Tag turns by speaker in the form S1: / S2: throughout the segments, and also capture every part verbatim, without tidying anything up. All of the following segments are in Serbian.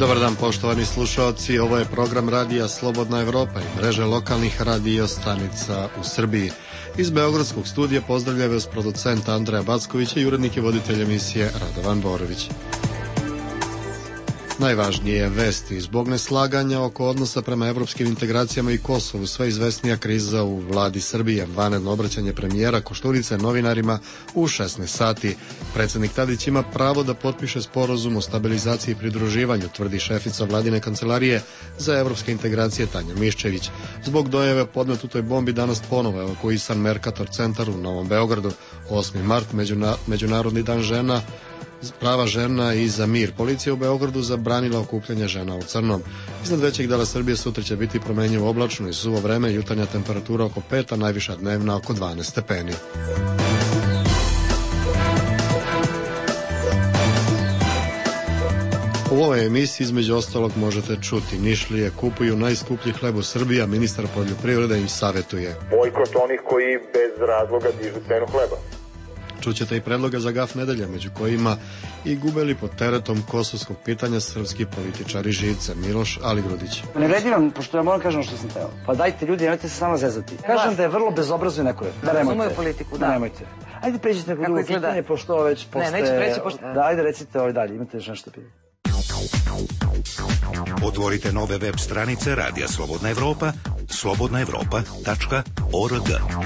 S1: Dobar dan, poštovani slušalci, ovo je program radija Slobodna Evropa i mreže lokalnih radio stanica u Srbiji. Iz Beogradskog studija pozdravlja vas producent Andreja Backovića i urednik i voditelj emisije Radovan Borović. Najvažnije vesti: zbog neslaganja oko odnosa prema evropskim integracijama i Kosovu, sve izvesnija kriza u vladi Srbije, vanredno obraćanje premijera Koštunice novinarima u šesnaest sati. Predsednik Tadić ima pravo da potpiše sporazum o stabilizaciji i pridruživanju, tvrdi šefica vladine kancelarije za evropske integracije Tanja Miščević. Zbog dojave podmetutoj bombi danas ponovo evakuisan Mercator centar u Novom Beogradu. osmi mart, međuna, Međunarodni dan žena, prava žena i za mir. Policija u Beogradu zabranila okupljanje žena u crnom. Iznad većeg dela Srbije sutra će biti promenjivo oblačno i suvo vreme, jutarnja temperatura oko pet, a najviša dnevna oko dvanaest stepeni. U ovoj emisiji između ostalog možete čuti: Nišlije kupuju najskuplji hleb u Srbiji, a ministar poljoprivrede im savetuje.
S2: Bojkot onih koji bez razloga dižu cenu hleba.
S1: Čućete i predloge za gaf nedelja, među kojima i gubeli pod teretom kosovskog pitanja srpski političari Živce, Miloš Aligrudić.
S3: Ne vredi vam, pošto ja moram kažem što sam teo. Pa dajte ljudi, nemojte se samo zezati. Kažem da je vrlo bezobrazno neko je. Da, nemojte. Moju politiku, da. Nemojte. Ajde pređite neko drugo pitanje, pošto već poste... Ne, neću preći, pošto... Da, ajde recite ovaj dalje, imate još nešto pitanje.
S4: Otvorite nove web stranice Radija Slobodna Evropa, slobodna evropa tačka org.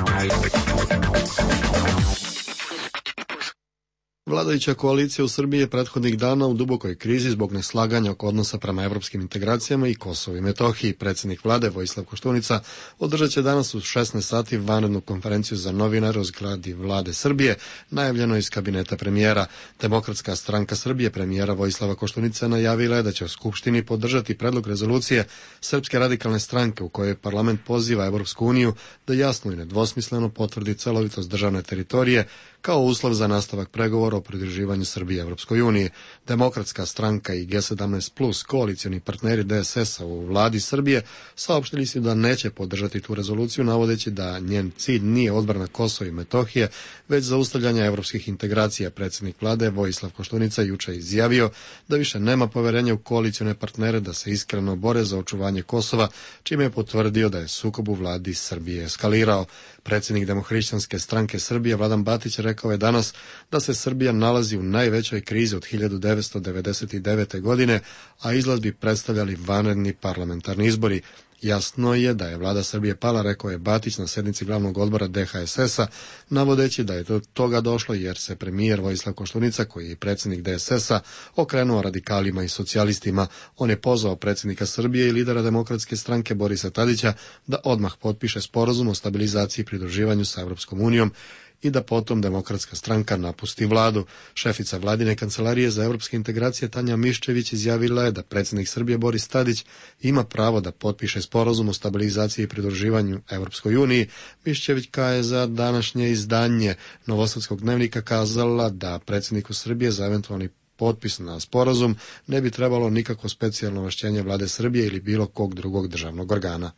S1: Vladajuća koalicija u Srbiji je prethodnih dana u dubokoj krizi zbog neslaganja oko odnosa prema evropskim integracijama i Kosovu i Metohiji. Predsjednik vlade Vojislav Koštunica održat će danas u šesnaest sati vanrednu konferenciju za novinare o zgradi vlade Srbije, najavljeno iz kabineta premijera. Demokratska stranka Srbije premijera Vojislava Koštunice najavila je da će u Skupštini podržati predlog rezolucije Srpske radikalne stranke u kojoj parlament poziva Evropsku uniju da jasno i nedvosmisleno potvrdi celovitost državne teritorije kao uslov za nastavak pregovora o pridruživanju Srbije Evropskoj uniji. Demokratska stranka i G sedamnaest plus, koalicioni partneri D S S-a u vladi Srbije, saopštili su da neće podržati tu rezoluciju, navodeći da njen cilj nije odbrana Kosova i Metohije, već zaustavljanje evropskih integracija. Predsjednik vlade Vojislav Koštunica juče izjavio da više nema poverenja u koalicione partnere da se iskreno bore za očuvanje Kosova, čime je potvrdio da je sukob u vladi Srbije eskalirao. Predsjednik Demohrišćanske stranke Srbije Vladan Batić rekao je danas da se Srbija nalazi u najvećoj krizi od hiljadu devetsto devedeset devete. godine, a izlaz bi predstavljali vanredni parlamentarni izbori. Jasno je da je vlada Srbije pala, rekao je Batić na sednici glavnog odbora D H S S-a, navodeći da je do toga došlo jer se premijer Vojislav Koštunica, koji je predsjednik D S S-a, okrenuo radikalima i socijalistima. On je pozvao predsjednika Srbije i lidera Demokratske stranke Borisa Tadića da odmah potpiše sporazum o stabilizaciji i pridruživanju sa Evropskom unijom i da potom Demokratska stranka napusti vladu. Šefica vladine kancelarije za evropske integracije Tanja Miščević izjavila je da predsjednik Srbije Boris Tadić ima pravo da potpiše sporazum o stabilizaciji i pridruživanju Evropskoj uniji. Miščevićka je za današnje izdanje Novosadskog dnevnika kazala da predsjedniku Srbije za eventualni potpis na sporazum ne bi trebalo nikakvo specijalno ovlašćenje vlade Srbije ili bilo kog drugog državnog organa.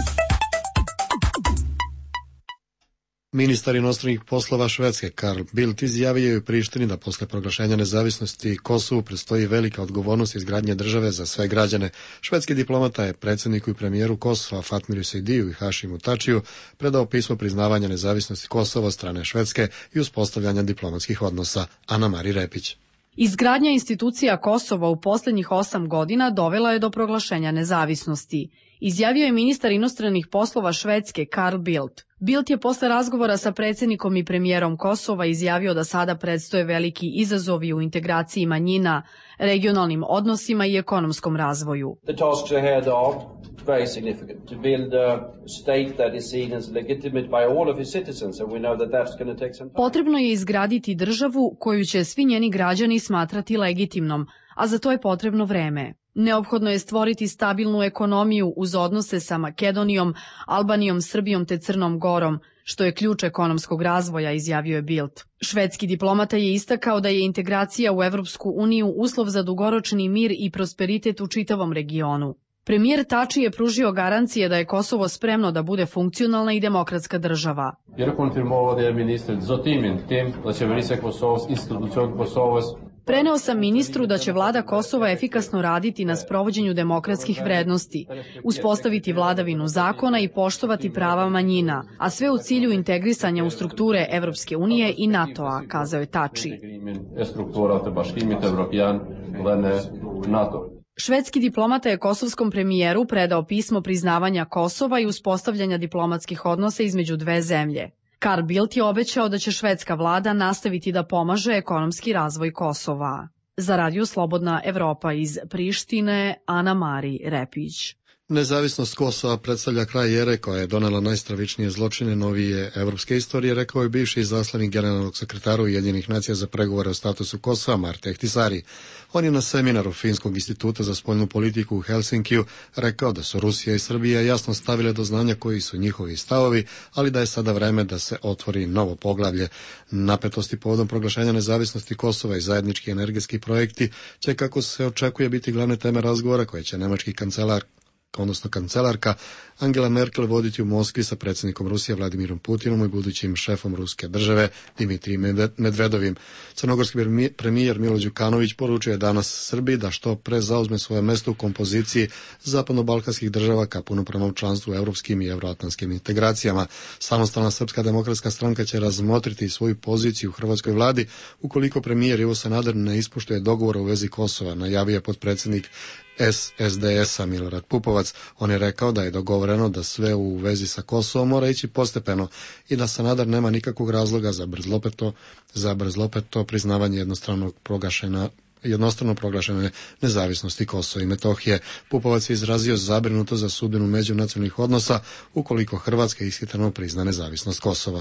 S1: Ministar inostranih poslova Švedske Carl Bildt izjavio je u Prištini da posle proglašenja nezavisnosti Kosovu predstoji velika odgovornost izgradnje države za sve građane. Švedski diplomata je predsjedniku i premijeru Kosova Fatmiru Sejdiju i Hašimu Tačiju predao pismo priznavanja nezavisnosti Kosova od strane Švedske i uspostavljanja diplomatskih odnosa. Ana Mari Repić.
S5: Izgradnja institucija Kosova u posljednjih osam godina dovela je do proglašenja nezavisnosti, izjavio je ministar inostranih poslova Švedske Carl Bildt. Bildt je posle razgovora sa predsjednikom i premijerom Kosova izjavio da sada predstoje veliki izazovi u integraciji manjina, regionalnim odnosima i ekonomskom razvoju.
S6: The tasks ahead are very significant to build a state that is seen as legitimate by all of its citizens, and we know that that's going to take some time.
S5: Potrebno je izgraditi državu koju će svi njeni građani smatrati legitimnom, a za to je potrebno vreme. Neophodno je stvoriti stabilnu ekonomiju uz odnose sa Makedonijom, Albanijom, Srbijom te Crnom Gorom, što je ključ ekonomskog razvoja, izjavio je Bildt. Švedski diplomata je istakao da je integracija u Evropsku uniju uslov za dugoročni mir i prosperitet u čitavom regionu. Premijer Tači je pružio garancije da je Kosovo spremno da bude funkcionalna i demokratska država. Preneo sam ministru da će vlada Kosova efikasno raditi na sprovođenju demokratskih vrednosti, uspostaviti vladavinu zakona i poštovati prava manjina, a sve u cilju integrisanja u strukture Evropske unije i NATO-a, kazao je Tači. Švedski diplomata je kosovskom premijeru predao pismo priznavanja Kosova i uspostavljanja diplomatskih odnosa između dve zemlje. Carl Bildt je obećao da će švedska vlada nastaviti da pomaže ekonomski razvoj Kosova. Za Radio Slobodna Evropa iz Prištine, Ana Mari Repić.
S1: Nezavisnost Kosova predstavlja kraj ere koja je donela najstravičnije zločine novije evropske istorije, rekao je bivši izaslanik generalnog sekretara Ujedinjenih nacija za pregovore o statusu Kosova Marte Ahtisaari. On je na seminaru Finskog instituta za spoljnu politiku u Helsinkiju rekao da su Rusija i Srbija jasno stavile do znanja koji su njihovi stavovi, ali da je sada vreme da se otvori novo poglavlje. Napetosti povodom proglašenja nezavisnosti Kosova i zajednički energetski projekti će, kako se očekuje, biti glavne teme razgovora koje će nemački kancelar odnosno kancelarka Angela Merkel voditi u Moskvi sa predsjednikom Rusije Vladimirom Putinom i budućim šefom ruske države Dimitrijem Medvedovim. Crnogorski premijer Milo Đukanović poručio je danas Srbiji da što pre zauzme svoje mesto u kompoziciji zapadno-balkanskih država ka punopravnom članstvu u evropskim i evroatlantskim integracijama. Samostalna Srpska demokratska stranka će razmotriti svoju poziciju u hrvatskoj vladi ukoliko premijer Ivo Sanader ne ispoštuje dogovor u vezi Kosova, najavio je potpredsjednik S D S-a Milorad Pupovac. On je rekao da je dogovoreno da sve u vezi sa Kosovom mora ići postepeno i da Sanader nema nikakvog razloga za brzlopeto, za brzlopeto priznavanje jednostranog proglašena jednostrano proglašene nezavisnosti Kosova i Metohije. Pupovac je izrazio zabrinutost za sudbinu međunacionalnih odnosa ukoliko Hrvatska ishitreno prizna nezavisnost Kosova.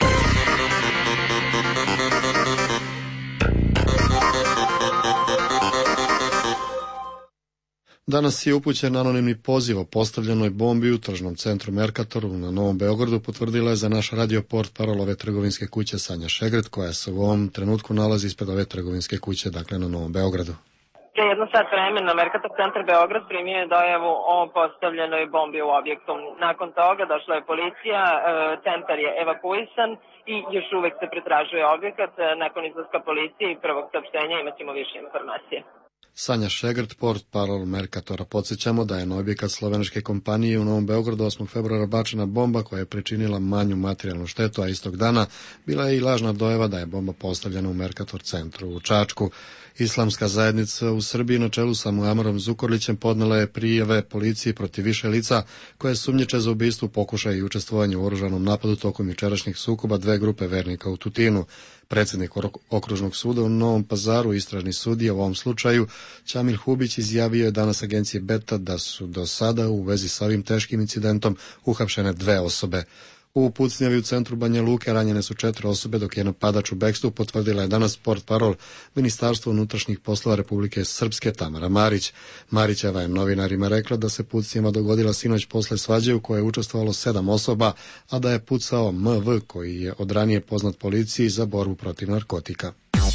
S1: Danas je upućen anonimni poziv o postavljenoj bombi u tržnom centru Merkatoru na Novom Beogradu, potvrdila je za naš radio port parol ove trgovinske kuće Sanja Šegret, koja se u ovom trenutku nalazi ispred ove trgovinske kuće, dakle na Novom Beogradu.
S7: Pre jedno sat vremena Merkator centar Beograd primio je dojavu o postavljenoj bombi u objektu. Nakon toga došla je policija, centar je evakuisan i još uvek se pretražuje objekat. Nakon izlaska policije i prvog saopštenja imat ćemo više informacije.
S1: Sanja Šegrt, port parol Merkatora. Podsjećamo da je na objekat slovenačke kompanije u Novom Beogradu osmog februara bačena bomba koja je pričinila manju materijalnu štetu, a istog dana bila je i lažna dojava da je bomba postavljena u Merkator centru u Čačku. Islamska zajednica u Srbiji na čelu sa Muamarom Zukorlićem podnela je prijave policiji protiv više lica koje sumnjiče za ubistvo, pokušaj i učestvovanje u oružanom napadu tokom jučerašnjih sukoba dve grupe vernika u Tutinu. Predsjednik okružnog suda u Novom Pazaru, istražni sudija u ovom slučaju, Čamil Hubić, izjavio je danas agenciji Beta da su do sada u vezi sa ovim teškim incidentom uhapšene dve osobe. U pucnjavi u centru Banja Luke ranjene su četiri osobe, dok je napadač u bekstvu, potvrdila je danas port parol Ministarstva unutrašnjih poslova Republike Srpske Tamara Marić. Marićeva je novinarima rekla da se pucnjava dogodila sinoć posle svađe u kojoj je učestvovalo sedam osoba, a da je pucao M V, koji je od ranije poznat policiji za borbu protiv narkotika.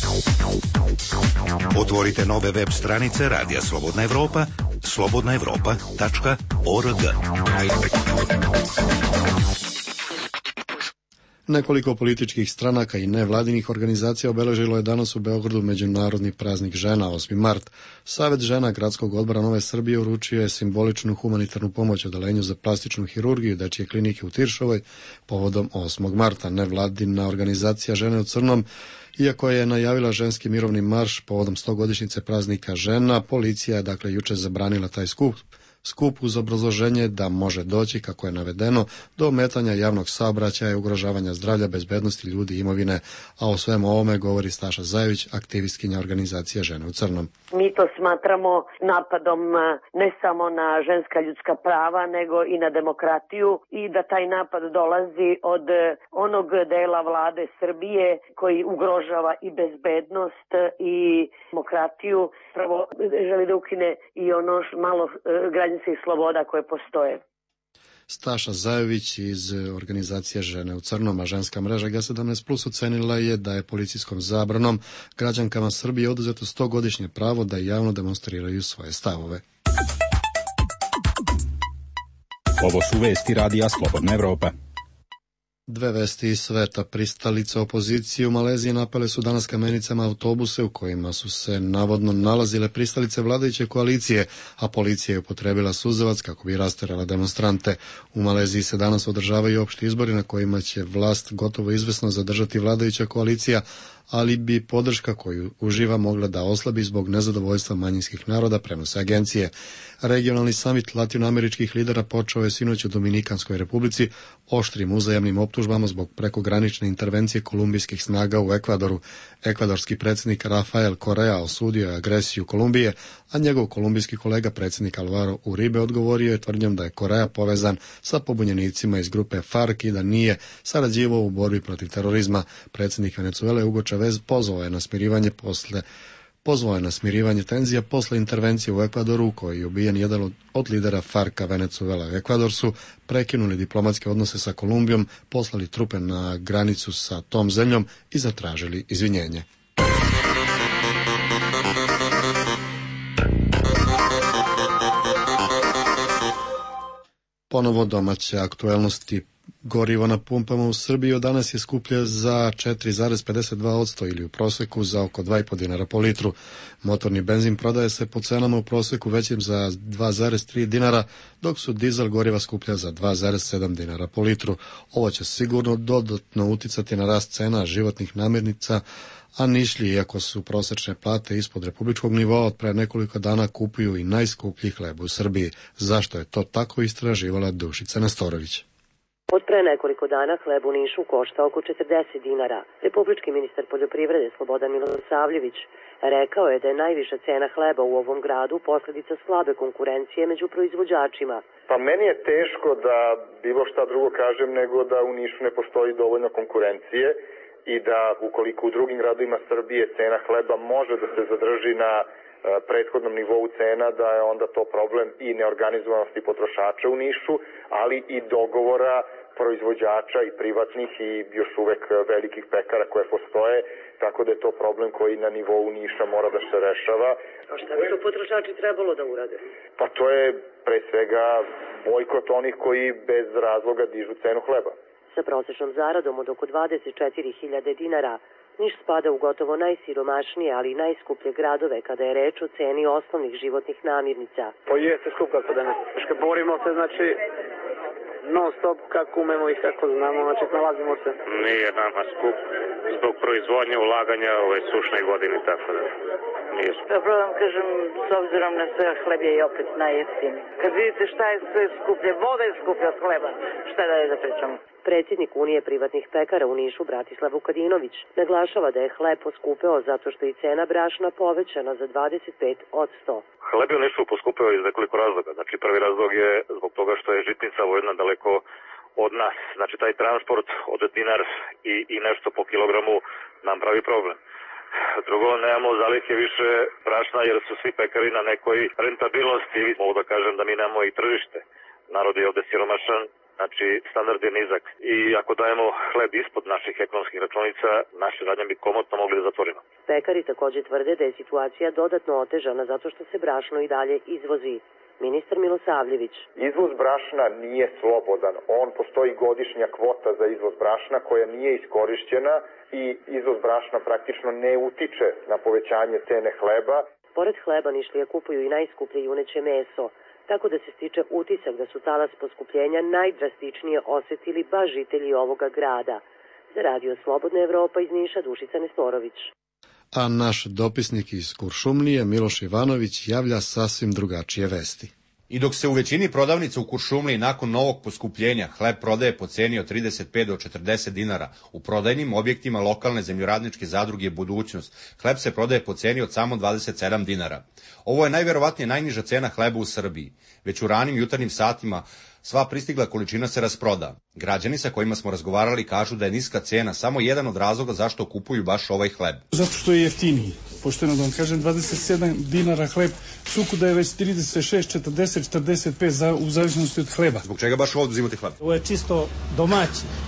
S4: Otvorite nove web stranice Radija Slobodna Evropa, slobodna evropa tačka org.
S1: Nekoliko političkih stranaka i nevladinih organizacija obeležilo je danas u Beogradu Međunarodni praznik žena, osmi mart. Savet žena Gradskog odbora Nove Srbije uručio je simboličnu humanitarnu pomoć odeljenju za plastičnu hirurgiju dečje klinike u Tiršovoj povodom osmog marta. Nevladina organizacija Žene u crnom, iako je najavila ženski mirovni marš povodom stogodišnjice praznika žena, policija je dakle juče zabranila taj skup. Skup uz obrazloženje da može doći, kako je navedeno, do ometanja javnog saobraćaja i ugrožavanja zdravlja, bezbednosti ljudi i imovine, a o svemu ovome govori Staša Zajević, aktivistkinja organizacije Žene u crnom.
S8: Mi to smatramo napadom ne samo na ženska ljudska prava, nego i na demokratiju i da taj napad dolazi od onog dela vlade Srbije koji ugrožava i bezbednost i demokratiju. Prvo želi da ukine i ono malo građanskih sloboda koje postoje.
S1: Staša Zajević iz organizacije Žene u crnom, a ženska mreža G sedamnaest plus ocenila je da je policijskom zabranom građankama Srbije oduzeto stogodišnje pravo da javno demonstriraju svoje stavove.
S9: Ovo su vesti Radija Slobodna Evropa.
S1: Dve vesti iz sveta. Pristalice opozicije u Maleziji napale su danas kamenicama autobuse u kojima su se navodno nalazile pristalice vladajuće koalicije, a policija je upotrebila suzavac kako bi rasterala demonstrante. U Maleziji se danas održavaju opšti izbori na kojima će vlast gotovo izvesno zadržati vladajuća koalicija, ali bi podrška koju uživa mogla da oslabi zbog nezadovoljstva manjinskih naroda, prenose agencije. Regionalni samit latinoameričkih lidera počeo je sinoć u Dominikanskoj republici oštrim uzajamnim optužbama zbog prekogranične intervencije kolumbijskih snaga u Ekvadoru. Ekvadorski predsjednik Rafael Correa osudio je agresiju Kolumbije, a njegov kolumbijski kolega predsjednik Alvaro Uribe odgovorio je tvrdnjom da je Correa povezan sa pobunjenicima iz grupe FARC i da nije sarađivao u borbi protiv terorizma. Predsjednik Venezuele Hugo Chavez pozvao je na smirivanje posle Pozvao je na smirivanje tenzija posle intervencije u Ekvadoru, u kojoj je ubijen jedan od, od lidera FARC-a Venezuela. U Ekvador su prekinuli diplomatske odnose sa Kolumbijom, poslali trupe na granicu sa tom zemljom i zatražili izvinjenje. Ponovo domaće aktuelnosti. Gorivo na pumpama u Srbiji od danas je skuplje za četiri zarez pedeset dva posto ili u proseku za oko dva i po dinara po litru. Motorni benzin prodaje se po cenama u proseku većim za dva zarez tri dinara, dok su dizel goriva skuplja za dva zarez sedam dinara po litru. Ovo će sigurno dodatno uticati na rast cena životnih namirnica, a Nišlji, iako su prosečne plate ispod republičkog nivoa, od pre nekoliko dana kupuju i najskuplji hleb u Srbiji. Zašto je to tako, istraživala Dušica Nestorović.
S9: Od pre nekoliko dana hleb u Nišu košta oko četrdeset dinara. Republički ministar poljoprivrede Slobodan Milosavljević rekao je da je najviša cena hleba u ovom gradu posljedica slabe konkurencije među proizvođačima.
S2: Pa meni je teško da bilo šta drugo kažem nego da u Nišu ne postoji dovoljno konkurencije i da ukoliko u drugim gradovima Srbije cena hleba može da se zadrži na prethodnom nivou cena, da je onda to problem i neorganizovanosti potrošača u Nišu, ali i dogovora proizvođača i privatnih i još uvek velikih pekara koje postoje, tako da je to problem koji na nivou Niša mora da se rešava.
S9: A šta bi to potrošači trebalo da urade?
S2: Pa to je pre svega bojkot onih koji bez razloga dižu cenu hleba.
S9: Sa prosečnom zaradom od oko dvadeset četiri hiljade dinara, Niš spada u gotovo najsiromašnije, ali i najskuplje gradove kada je reč o ceni osnovnih životnih namirnica.
S10: Pa jeste skup kako danas. Borimo se, znači, non stop kako umemo i kako znamo, znači nalazimo se.
S11: Nije nama skup zbog proizvodnje, ulaganja ove sušne godine, tako da nije skup.
S12: Dobro vam kažem, s obzirom na sve, hleb je i opet najjeftiniji. Kad vidite šta je sve skuplje, voda je skuplja od hleba, šta da je da pričamo?
S9: Predsjednik Unije privatnih pekara u Nišu Bratislav Vukadinović naglašava da je hleb poskupeo zato što je cena brašna povećana za dvadeset pet posto.
S11: Hleb je u Nišu poskupeo iz nekoliko razloga. Znači prvi razlog je zbog toga što je žitnica vojna daleko od nas. Znači taj transport od dinar i, i nešto po kilogramu nam pravi problem. Drugo, nemamo zalihe više brašna jer su svi pekari na nekoj rentabilnosti. Mogu da kažem da mi nemamo i tržište. Narod je ovde siromašan. Znači, standard je nizak i ako dajemo hleb ispod naših ekonomskih računica, naše radnje bi komotno mogli da zatvorimo.
S9: Pekari također tvrde da je situacija dodatno otežana zato što se brašno i dalje izvozi. Ministar Milosavljević.
S2: Izvoz brašna nije slobodan. On postoji godišnja kvota za izvoz brašna koja nije iskorišćena i izvoz brašna praktično ne utiče na povećanje cene hleba.
S9: Pored hleba Nišlije kupuju i najskuplje juneće meso, tako da se stiče utisak da su talas poskupljenja najdrastičnije osjetili baš žitelji ovoga grada. Za Radio Slobodna Evropa iz Niša, Dušica Nestorović.
S1: A naš dopisnik iz Kuršumlije, Miloš Ivanović, javlja sasvim drugačije vesti.
S13: I dok se u većini prodavnica u Kuršumliji nakon novog poskupljenja hleb prodaje po ceni od trideset pet do četrdeset dinara, u prodajnim objektima lokalne zemljoradničke zadruge Budućnost hleb se prodaje po ceni od samo dvadeset sedam dinara. Ovo je najverovatnije najniža cena hleba u Srbiji. Već u ranim jutarnjim satima sva pristigla količina se rasproda. Građani sa kojima smo razgovarali kažu da je niska cena samo jedan od razloga zašto kupuju baš ovaj hleb.
S14: Zato što je jeftiniji. Pošteno da vam kažem, dvadeset sedam dinara hleb, suku da je već trideset šest, četrdeset, četrdeset pet za, u zavisnosti od hleba.
S13: Zbog čega baš ovdje uzimate hleb?
S14: Ovo je čisto domaći.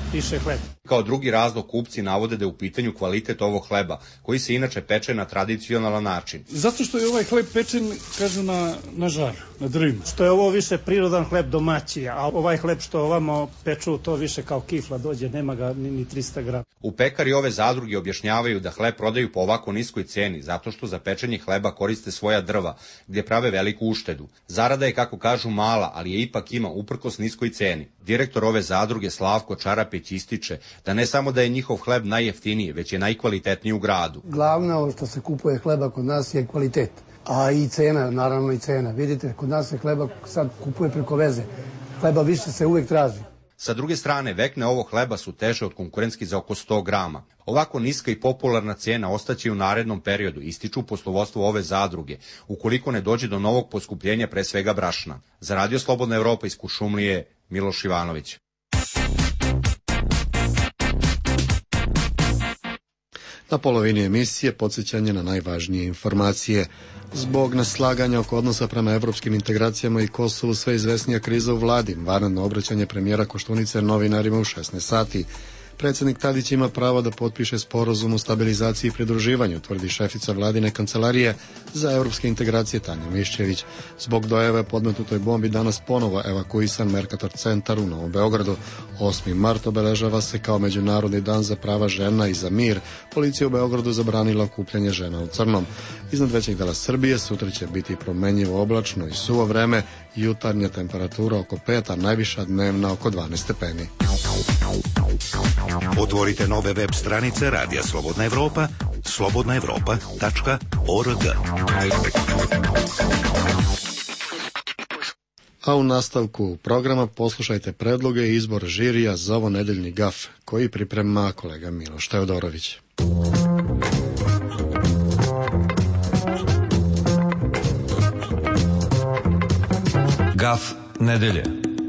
S14: piše hleb.
S13: Kao drugi razlog kupci navode da je u pitanju kvalitet ovog hleba, koji se inače peče na tradicionalan način.
S14: Zato što je ovaj hleb pečen, kažu, na, na žaru, na drvima. Što je ovo više prirodan hleb domaći, a ovaj hleb što ovamo peču, to više kao kifla dođe, nema ga ni, ni trista grama.
S13: U pekari ove zadruge objašnjavaju da hleb prodaju po ovako niskoj ceni, zato što za pečenje hleba koriste svoja drva, gdje prave veliku uštedu. Zarada je, kako kažu, mala, ali je ipak ima uprkos niskoj ceni. Direktor ove zadruge Slavko Čarapić ističe da ne samo da je njihov hleb najjeftiniji, već je najkvalitetniji u gradu.
S15: Glavno što se kupuje hleba kod nas je kvalitet, a i cena, naravno i cena. Vidite, kod nas se hleba sad kupuje preko veze. Hleba više se uvek traži.
S13: Sa druge strane, vekne ovog hleba su teže od konkurentski za oko sto grama. Ovako niska i popularna cena ostaće i u narednom periodu, ističu poslovodstvo ove zadruge, ukoliko ne dođe do novog poskupljenja, pre svega brašna. Za Radio Slobodna Evropa iz Kuršumlije, Miloš Ivanović.
S1: Na polovini emisije podsjećanje na najvažnije informacije. Zbog neslaganja oko odnosa prema evropskim integracijama i Kosovu sve izvesnija kriza u vladi. Vanredno obraćanje premijera Koštunice novinarima u šesnaest sati. Predsjednik Tadić ima pravo da potpiše sporazum o stabilizaciji i pridruživanju, tvrdi šefica vladine kancelarije za evropske integracije Tanja Miščević. Zbog dojave podmetnutoj bombi danas ponovo evakuisan Mercator centar u Novom Beogradu. osmi mart obeležava se kao Međunarodni dan za prava žena i za mir. Policija u Beogradu zabranila okupljanje žena u crnom. Iznad većeg dela Srbije sutra će biti promenjivo oblačno i suvo vreme, jutarnja temperatura oko pet, a najviša dnevna oko dvanaest stepeni.
S4: Otvorite nove web stranice Radija Slobodna Evropa, slobodna evropa tačka org.
S1: A u nastavku programa poslušajte predloge i izbor žirija za ovo nedeljni gaf, koji priprema kolega Miloš Teodorović.
S16: Gaf nedelje.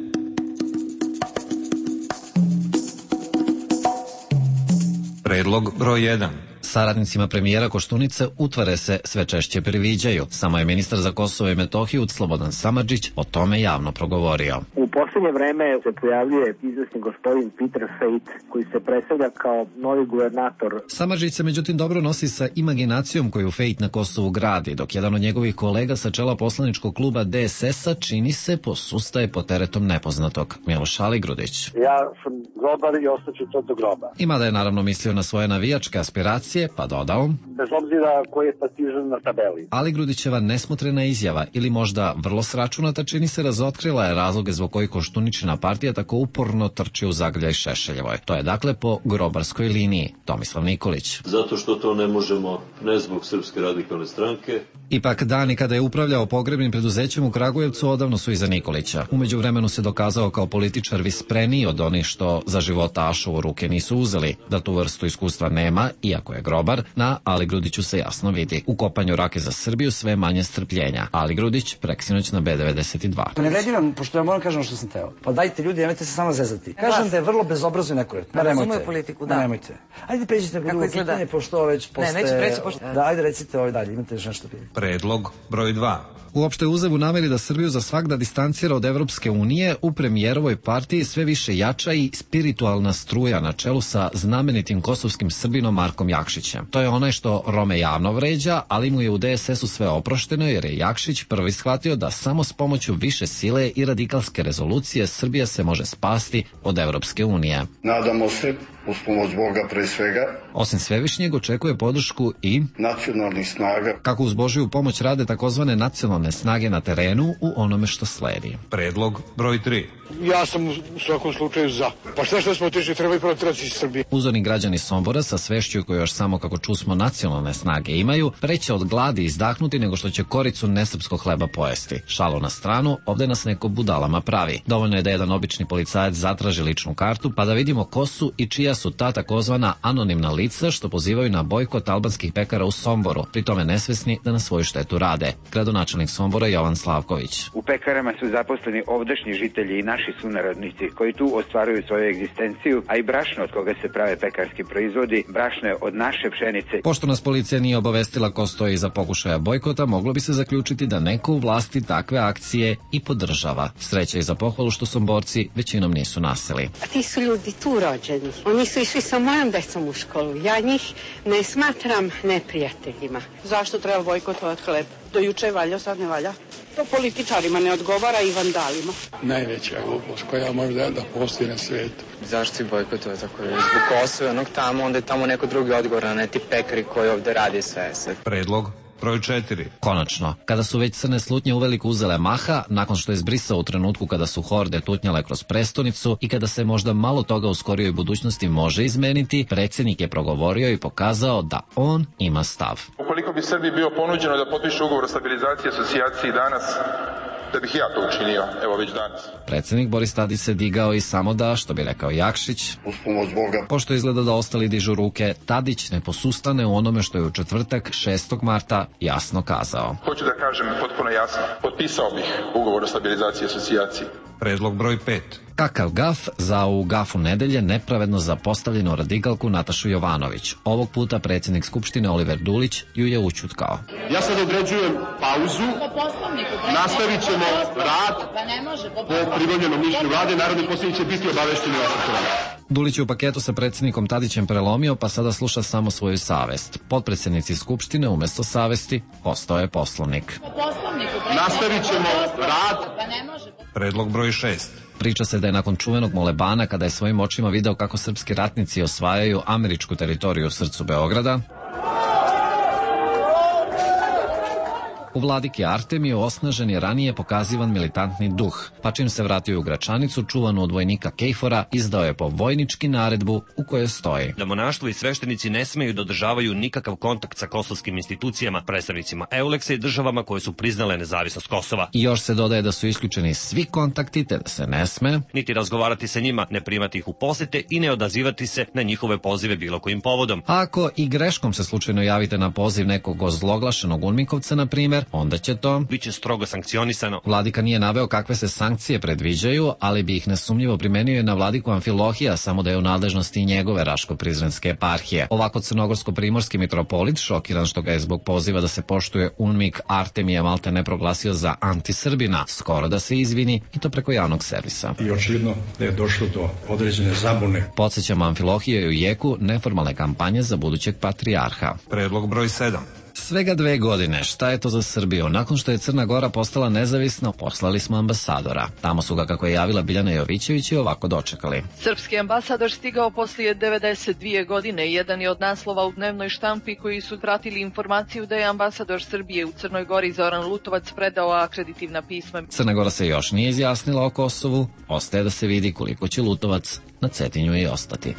S16: Predlog broj jedan. Saradnicima premijera Koštunice utvare se sve češće priviđaju. Samo je ministar za Kosovo i Metohiju Slobodan Samardžić o tome javno progovorio.
S17: U posljednje vreme se pojavljuje izvesni gospodin Peter Fejt, koji se predstavlja kao novi guvernator.
S16: Samardžić se međutim dobro nosi sa imaginacijom koju Fejt na Kosovu gradi, dok jedan od njegovih kolega sa čela poslaničkog kluba D S S-a čini se posustaje pod teretom nepoznatog. Miloš Aligrudić.
S18: Ja sam grobar i ostaću to do groba.
S16: Ima da je naravno mislio na svoje navijačke aspiracije, pa dodao,
S18: bez obzira koji je partizan na tabeli.
S16: Aligrudićeva nesmotrena izjava ili možda vrlo sračunata čini se razotkrila je razloge zbog kojih Koštuničina partija tako uporno trči u zagrljaj Šešeljevoj. To je dakle po grobarskoj liniji. Tomislav Nikolić.
S19: Zato što to ne možemo, ne zbog Srpske radikalne stranke.
S16: Ipak dani kada je upravljao pogrebnim preduzećem u Kragujevcu odavno su iza Nikolića. U međuvremenu se dokazao kao političar vispreniji od onih što za životašu u ruke nisu uzeli. Da tu vrstu iskustva nema, iako je grobar, na Aligrudiću se jasno vidi. U kopanju rake za Srbiju sve manje strpljenja. Aligrudić preksinoć na B devedeset dva.
S3: Pa ne vredi vam, pošto ja moram kažem što sam teo. Pa dajte ljudi, nemojte se samo zezati. Kažem da je vrlo bezobrazno i nekorektno.
S20: Razumeju politiku, da.
S3: Nemojte. Ajde pređite na drugo pitanje, pošto već poste...
S20: Ne, neću preći, pošto...
S3: Da, ajde recite ovaj dalje, imate još nešto pitanje.
S16: Predlog broj dva. Uopšte uzev u nameri da Srbiju za svagda distancira od Evropske unije, u premijerovoj partiji sve više jača i spiritualna struja na čelu sa znamenitim kosovskim Srbinom Markom Jakšićem. To je onaj što Rome javno vređa, ali mu je u D S S-u sve oprošteno jer je Jakšić prvi shvatio da samo s pomoću više sile i radikalske rezolucije Srbija se može spasti od Evropske unije.
S21: Nadamo se, uz pomoć Boga pre svega.
S16: Osim svevišnjeg očekuje podršku i
S21: nacionalnih snaga.
S16: Kako uz Božiju pomoć rade takozvane nacionalne snage na terenu u onome što sledi. Predlog broj tri.
S22: Ja sam u svakom slučaju za. Pa šta što smo otišli, treba i protirati iz Srbije.
S16: Uzorni građani Sombora sa svešću koju još samo kako čusmo nacionalne snage imaju, preće od gladi izdahnuti nego što će koricu nesrpskog hleba pojesti. Šalo na stranu, ovde nas neko budalama pravi. Dovoljno je da jedan obični policajac zatraži ličnu kartu pa da vidimo ko su i čija su ta takozvana anonimna lica što pozivaju na bojkot albanskih pekara u Somboru, pri tome nesvesni da na svoju štetu rade. Gradonačelnik Sombora Jovan Slavković.
S6: U pekarama su zaposleni ovdašnji žitelji i naši sunarodnici koji tu ostvaruju svoju egzistenciju, a i brašno od koga se prave pekarski proizvodi, brašno je od naše pšenice.
S16: Pošto nas policija nije obavestila ko stoji iza pokušaja bojkota, moglo bi se zaključiti da neko u vlasti takve akcije i podržava. Sreća i za pohvalu što Somborci većinom nisu naseli.
S20: A ti su ljudi tu rođeni. Oni su išli sa mojom decom u školu. Ja njih ne smatram neprijateljima.
S23: Zašto treba bojkotovati hleb? Do juče valja, sad ne valja. To političarima ne odgovara i vandalima.
S24: Najveća glupost koja možda da postoji na svijetu.
S25: Zašto si bojkotuje tako? Zbog Kosova onog tamo, onda je tamo neko drugi odgovor, a ne ti pekari koji ovde radi sve.
S16: Predlog broj četiri. Konačno, kada su već crne slutnje uveliko uzele maha, nakon što je zbrisao u trenutku kada su horde tutnjale kroz prestonicu i kada se možda malo toga u skorijoj budućnosti može izmeniti, predsjednik je progovorio i pokazao da on ima stav.
S26: Ukoliko bi Srbiji bio ponuđeno da potpiše ugovor o stabilizaciji i asocijaciji danas, da bih ja to učinio, evo već danas.
S16: Predsjednik Boris Tadić se digao i samo da, što bi rekao Jakšić,
S21: uz pomoć Boga.
S16: Pošto izgleda da ostali dižu ruke, Tadić ne posustane u onome što je u četvrtak šestog marta jasno kazao.
S26: Hoću da kažem potpuno jasno, potpisao bih ugovor o stabilizaciji i asocijaciji.
S16: Predlog broj pet. Kakav gaf za u gafu nedelje nepravedno zapostavljenu radikalku Natašu Jovanović. Ovog puta predsjednik Skupštine Oliver Dulić ju je ućutkao.
S27: Ja sad određujem pauzu, nastavit ćemo rad po pribavljenom mišljenju vlade, narodni poslanici će biti obavešteni o sastavu.
S16: Dulić je u paketu sa predsjednikom Tadićem prelomio, pa sada sluša samo svoju savest. Potpredsjednici Skupštine umjesto savesti postao je poslovnik.
S27: Nastavit ćemo rad.
S16: Predlog broj šest. Priča se da je nakon čuvenog molebana, kada je svojim očima video kako srpski ratnici osvajaju američku teritoriju u srcu Beograda, u Vladiki Artemiju osnažen je ranije pokazivan militantni duh, pa čim se vratio u Gračanicu, čuvanu od vojnika Kejfora, izdao je po vojnički naredbu u kojoj stoji
S28: da monaštvo i sveštenici ne smeju da održavaju nikakav kontakt sa kosovskim institucijama, predstavnicima Euleksa i državama koje su priznale nezavisnost Kosova.
S16: I još se dodaje da su isključeni svi kontakti, te da se ne sme
S28: niti razgovarati sa njima, ne primati ih u posete i ne odazivati se na njihove pozive bilo kojim povodom.
S16: Ako i greškom se slučajno javite na poziv nekog ozloglašenog Unmikovca, na primjer, onda će to
S28: biće strogo sankcionisano.
S16: Vladika nije naveo kakve se sankcije predviđaju, ali bi ih nesumnjivo primenio je na vladiku Amfilohija, samo da je u nadležnosti njegove Raško-Prizrenske eparhije. Ovako crnogorsko-primorski mitropolit, šokiran što ga je zbog poziva da se poštuje Unmik Artemije malte ne proglasio za antisrbina, skoro da se izvini, i to preko javnog servisa.
S24: I očigledno da je došlo do određene zabune.
S16: Podsjećam, Amfilohije je u jeku neformalne kampanje za budućeg patrijarha.
S28: Predlog broj sedam.
S16: Svega dve godine, šta je to za Srbiju? Nakon što je Crna Gora postala nezavisna, poslali smo ambasadora. Tamo su ga, kako je javila Biljana Jovićević, i ovako dočekali.
S29: Srpski ambasador stigao poslije devedeset dvije godine. Jedan je od naslova u dnevnoj štampi koji su pratili informaciju da je ambasador Srbije u Crnoj Gori Zoran Lutovac predao akreditivna pisma.
S16: Crna Gora se još nije izjasnila o Kosovu. Ostaje da se vidi koliko će Lutovac na Cetinju i ostati.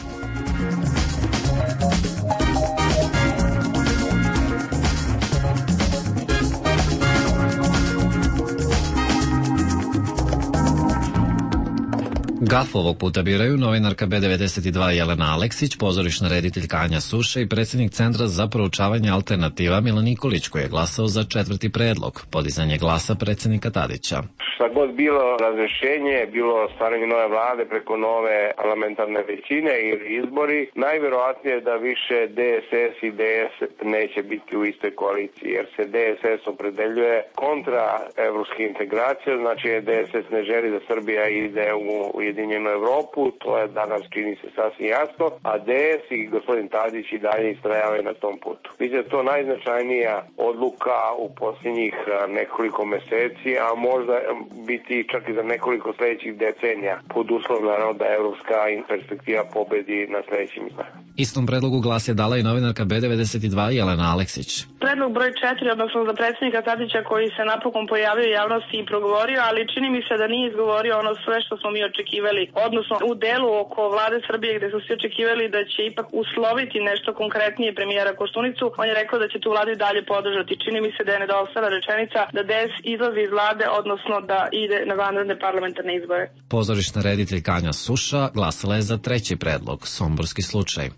S16: Gaf ovog puta biraju novinarka B devedeset dva Jelena Aleksić, pozorišna rediteljka Anja Suša i predsjednik Centra za proučavanje alternativa Milan Nikolić, koji je glasao za četvrti predlog, podizanje glasa predsjednika Tadića.
S30: Šta god bilo razrešenje, bilo stvaranje nove vlade preko nove parlamentarne većine ili izbori, najvjerovatnije da više D S S i D S neće biti u istoj koaliciji, jer se D S S opredeljuje kontra evropske integracije, znači D S S ne želi da Srbija ide u Ujedinjenu Evropu, to je danas čini se sasvim jasno, a D S i gospodin Tadić i dalje istrajavaju na tom putu. Mislim da je to najznačajnija odluka u posljednjih nekoliko meseci, a možda biti čak i za nekoliko sljedećih decenija, pod uslovom naravno da evropska perspektiva pobedi na sljedećim izborima.
S16: Istom predlogu glas je dala i novinarka B devedeset dva Jelena Aleksić.
S31: Predlog broj četiri, odnosno za predsjednika Tadića, koji se napokon pojavio u javnosti i progovorio, ali čini mi se da nije izgovorio ono sve što smo mi očekivali, odnosno u delu oko vlade Srbije gde su svi očekivali da će ipak usloviti nešto konkretnije premijera Koštunicu. On je rekao da će tu vladu i dalje podržati. Čini mi se da je nedostala rečenica da D S izlazi iz vlade, odnosno da ide na vanredne parlamentarne izbore.
S16: Pozorišna rediteljka Anja Suša glasala je za treći predlog, somborski slučaj.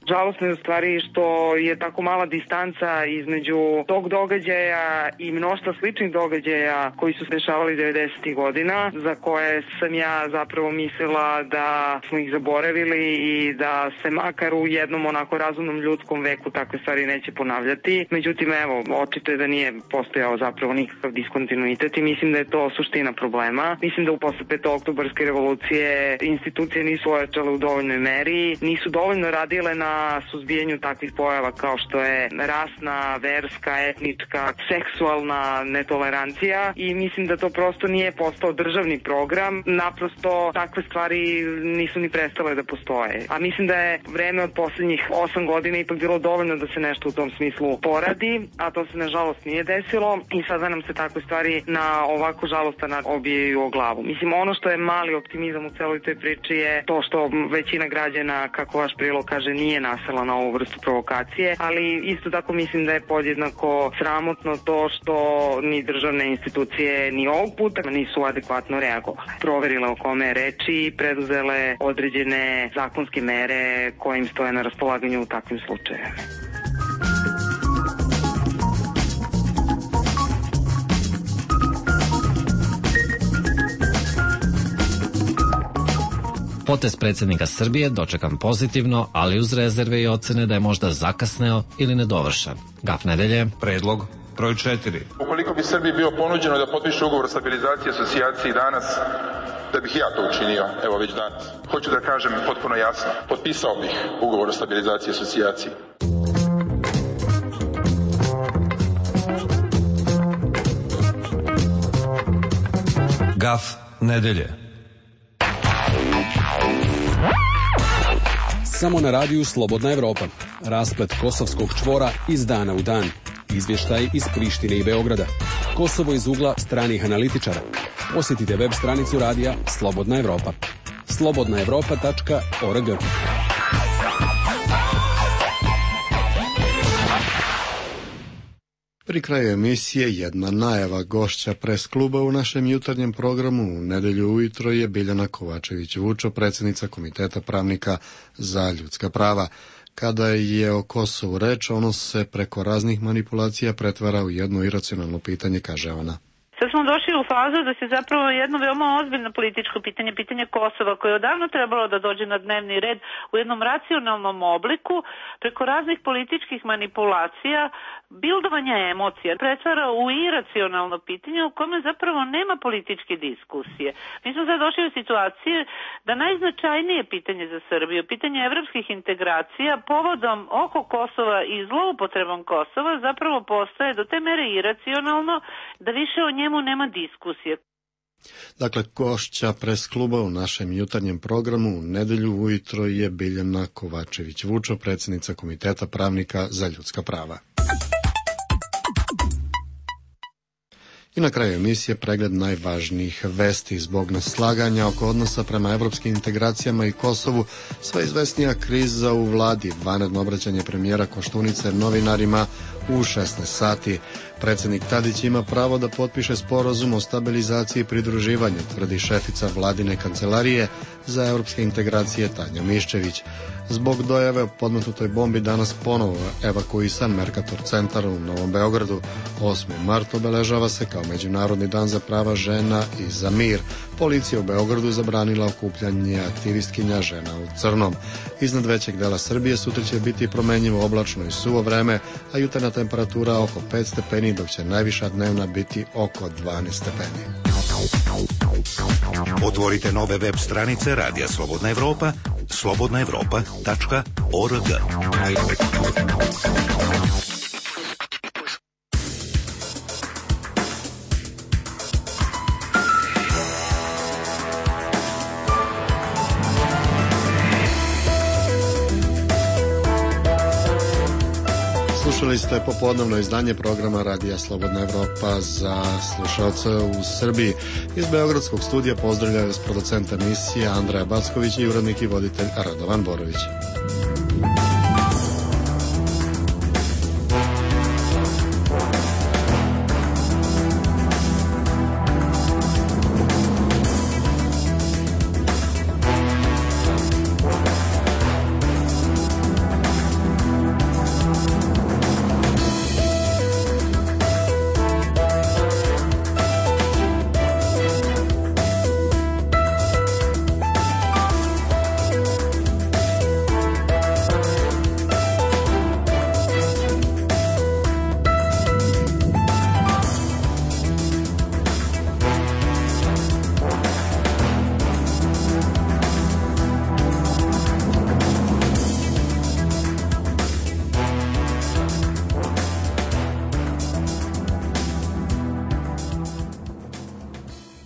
S31: Žalosno je u stvari što je tako mala distanca između tog događaja i mnoštva sličnih događaja koji su se dešavali devedesetih godina, za koje sam ja zapravo mislila da smo ih zaboravili i da se makar u jednom onako razumnom ljudskom veku takve stvari neće ponavljati. Međutim, evo, očito je da nije postojao zapravo nikakav diskontinuitet i mislim da je to suština problema. Mislim da u posle petooktobarske revolucije institucije nisu ojačale u dovoljnoj meri, nisu dovoljno radile na suzbijanju takvih pojava kao što je rasna, verska, etnička, seksualna netolerancija i mislim da to prosto nije postao državni program, naprosto takve stvari nisu ni prestale da postoje. A mislim da je vreme od poslednjih osam godina ipak bilo dovoljno da se nešto u tom smislu poradi, a to se nažalost nije desilo i sada nam se takve stvari na ovako žalostan način obijaju o glavu. Mislim, ono što je mali optimizam u celoj toj priči je to što većina građana, kako vaš prilog kaže, nije nasela na ovu vrstu provokacije, ali isto tako mislim da je podjednako sramotno to što ni državne institucije ni ovog puta nisu adekvatno reagovale. Proverile o kome je reči i preduzele određene zakonske mere koje im stoje na raspolaganju u takvim slučajevima.
S16: Potez predsjednika Srbije dočekan pozitivno, ali uz rezerve i ocene da je možda zakasneo ili nedovršen. Gaf nedelje.
S28: Predlog broj četiri.
S26: Ukoliko bi Srbiji bio ponuđeno da potpiše ugovor o stabilizaciji i asocijaciji danas, da bih ja to učinio, evo već danas. Hoću da kažem potpuno jasno, potpisao bih ugovor o stabilizaciji i asocijaciji.
S28: Gaf nedelje.
S2: Samo na radiju Slobodna Evropa. Rasplet kosovskog čvora iz dana u dan. Izvještaj iz Prištine i Beograda. Kosovo iz ugla stranih analitičara. Posjetite web stranicu radija Slobodna Evropa. slobodna evropa tačka org.
S1: Pri kraju emisije jedna najava gošća pres kluba u našem jutarnjem programu. U nedelju ujutro je Biljana Kovačević-Vučo, predsjednica Komiteta pravnika za ljudska prava. Kada je o Kosovu reč, ono se preko raznih manipulacija pretvara u jedno iracionalno pitanje, kaže ona.
S5: Sad smo došli u fazu da se zapravo jedno veoma ozbiljno političko pitanje, pitanje Kosova, koje je odavno trebalo da dođe na dnevni red u jednom racionalnom obliku, preko raznih političkih manipulacija, bildovanja emocija, pretvara u iracionalno pitanje u kome zapravo nema političke diskusije. Mi smo sad došli u situaciju da najznačajnije pitanje za Srbiju, pitanje evropskih integracija, povodom oko Kosova i zloupotrebom Kosova zapravo postaje do te mere iracionalno da više o njemu nema diskusije.
S1: Dakle, gošća pres kluba u našem jutarnjem programu u nedelju ujutro je Biljana Kovačević-Vučo, predsjednica Komiteta pravnika za ljudska prava. I na kraju emisije pregled najvažnijih vesti. Zbog neslaganja oko odnosa prema evropskim integracijama i Kosovu, sve izvesnija kriza u vladi, vanredno obraćanje premijera Koštunice novinarima u šesnaest sati. Predsjednik Tadić ima pravo da potpiše sporazum o stabilizaciji i pridruživanju, tvrdi šefica vladine kancelarije za evropske integracije Tanja Miščević. Zbog dojave o podmetnutoj bombi danas ponovo evakuisan Mercator centar u Novom Beogradu. osmi mart obeležava se kao Međunarodni dan za prava žena i za mir. Policija u Beogradu zabranila okupljanje aktivistkinja žena u crnom. Iznad većeg dela Srbije sutra će biti promenjivo oblačno i suvo vreme, a jutarnja temperatura oko pet stepeni, dok će najviša dnevna biti oko dvanaest stepeni.
S4: Otvorite nove web stranice Radija Slobodna Evropa, slobodna evropa tačka org.
S1: Slušali ste popodnevno izdanje programa Radija Slobodna Evropa za slušalce u Srbiji. Iz Beogradskog studija pozdravljaju vas producent emisije Andreja Backović i urednik i voditelj Radovan Borović.